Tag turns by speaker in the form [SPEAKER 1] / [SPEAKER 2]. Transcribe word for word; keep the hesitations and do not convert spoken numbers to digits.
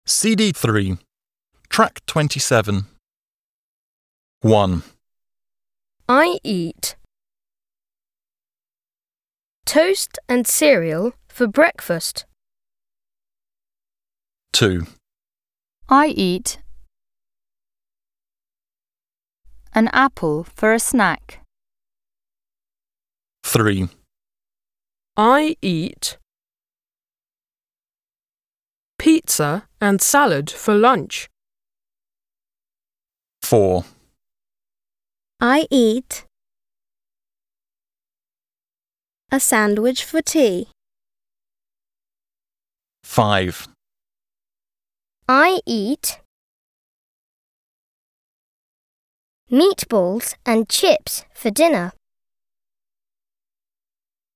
[SPEAKER 1] C D three, Track twenty-seven. one.
[SPEAKER 2] I eat toast and cereal for breakfast.
[SPEAKER 1] two.
[SPEAKER 3] I eat an apple for a snack.
[SPEAKER 1] three.
[SPEAKER 4] I eat pizza and salad for lunch.
[SPEAKER 1] four.
[SPEAKER 5] I eat a sandwich for tea.
[SPEAKER 1] five.
[SPEAKER 5] I eat meatballs and chips for dinner.